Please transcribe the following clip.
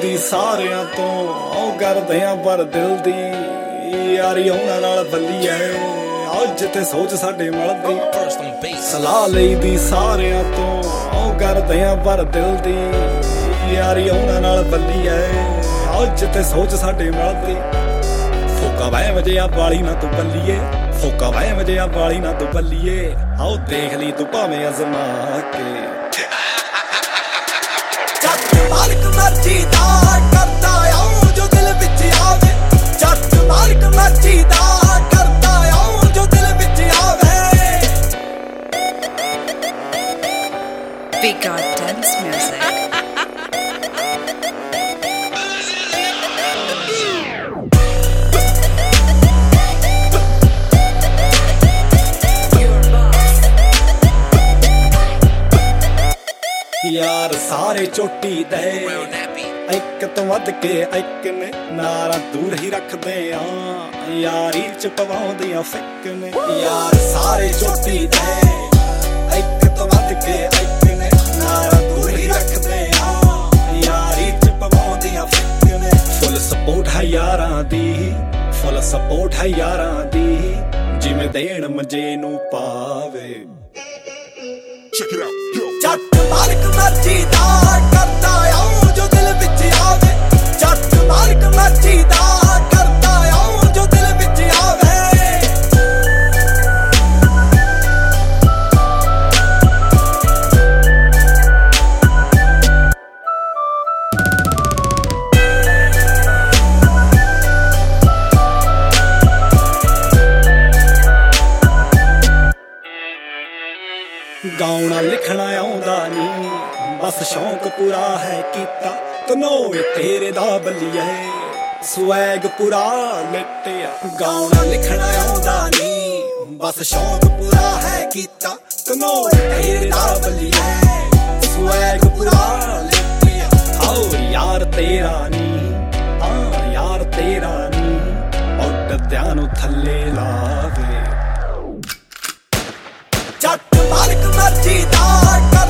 ਲਈਦੀ ਸਾਰਿਆਂ ਤੋਂ ਉਹ ਕਰਦੇ ਆ ਪਰ ਦਿਲ ਦੀ ਯਾਰੀ ਉਹਨਾਂ ਨਾਲ ਬੱਲੀ ਐ ਜਿੱਥੇ ਸੋਚ ਸਾਡੇ ਮਿਲਦੀ ਸਲਾਹ ਲਈਦੀ ਸਾਰਿਆਂ ਤੋਂ ਉਹ ਕਰਦੇ ਆ ਪਰ ਦਿਲ ਦੀ ਯਾਰੀ ਉਹਨਾਂ ਨਾਲ ਬੱਲੀ ਐ ਜਿੱਥੇ ਸੋਚ ਸਾਡੇ ਮਿਲਦੀ ਫੋਕਾ ਵੈ ਵਜਿਆ ਵਾਲੀ ਨਾ ਤੂੰ ਬੱਲੀਏ ਫੋਕਾ ਵੈ ਵਜਿਆ ਵਾਲੀ ਨਾ ਤੂੰ ਬੱਲੀਏ ਆਓ ਦੇਖ ਲਈ ਤੂੰ ਭਾਵੇਂ ਅਜ਼ਮਾ ਕੇ ਮਾਲਕ ਮਰਜ਼ੀ ਦਾ ਕਰਦਾ ਆਉਂ ਜੋ ਦਿਲ ਵਿੱਚ ਆਵੇ ਜੱਟ ਮਾਲਕ ਮਰਜ਼ੀ ਦਾ ਕਰਦਾ ਆਉਂ ਜੋ ਦਿਲ ਵਿੱਚ ਆਵੇ We got dance music. ਯਾਰ ਸਾਰੇ ਚੋਟੀ ਦੇ ਇੱਕ ਤੋਂ ਵੱਧ ਕੇ ਇੱਕ ਨੇ ਨਾਰਾ ਦੂਰ ਹੀ ਰੱਖਦੇ ਆ ਯਾਰੀ ਚ ਪਵਾਉਂਦੀਆਂ ਫਿੱਕ ਨੇ ਯਾਰ ਸਾਰੇ ਚੋਟੀ ਦੇ ਇੱਕ ਤੋਂ ਵੱਧ ਕੇ ਇੱਕ ਨੇ ਨਾਰਾ ਦੂਰ ਹੀ ਰੱਖਦੇ ਆ ਯਾਰੀ ਚ ਪਵਾਉਂਦੀਆਂ ਫਿੱਕ ਨੇ ਫੁੱਲ ਸਪੋਰਟ ਹੈ ਯਾਰਾਂ ਦੀ ਫੁੱਲ ਸਪੋਰਟ ਹੈ ਯਾਰਾਂ ਦੀ ਜਿਵੇਂ ਦੇਣ ਮੰਜੇ ਨੂੰ ਪਾਵੇ ਜੱਟ ਮਾਲਕ ਮਰਜ਼ੀ ਦਾ ਕਰਦਾ ਆਉਂ ਜੋ ਦਿਲ ਵਿੱਚ ਆਵੇ ਜੱਟ ਮਾਲਕ ਮਰਜ਼ੀ ਦਾ ਕਰਦਾ ਆਉਂ ਜੋ ਦਿਲ ਵਿੱਚ ਆਵੇ ਗਾਉਣਾ ਲਿਖਣਾ ਆਉਂਦਾ ਨੀ ਬਸ ਸ਼ੌਂਕ ਪੂਰਾ ਹੈ ਕੀਤਾ ਤਨੋਏ ਤੇਰੇ ਦਾ ਬੱਲੀਏ ਸਵੈਗ ਪੂਰਾ ਲਿੱਟਿਆ ਗਾਉਣਾ ਲਿਖਣਾ ਆਉਂਦਾ ਨੀ ਬਸ ਸ਼ੌਂਕ ਪੂਰਾ ਹੈ ਕੀਤਾ ਤਨੋਏ ਤੇਰੇ ਦਾ ਬੱਲੀਏ ਸਵੈਗ ਪੂਰਾ ਲਿੱਟਿਆ ਆਓ ਯਾਰ ਤੇਰਾ ਨੀ ਯਾਰ ਤੇਰਾ ਨੀ ਉੱਡਦਿਆਂ ਨੂੰ ਥੱਲੇ ਲਾਵੇ ਜੱਟ ਮਾਲਕ ਮਰਜ਼ੀ ਦਾ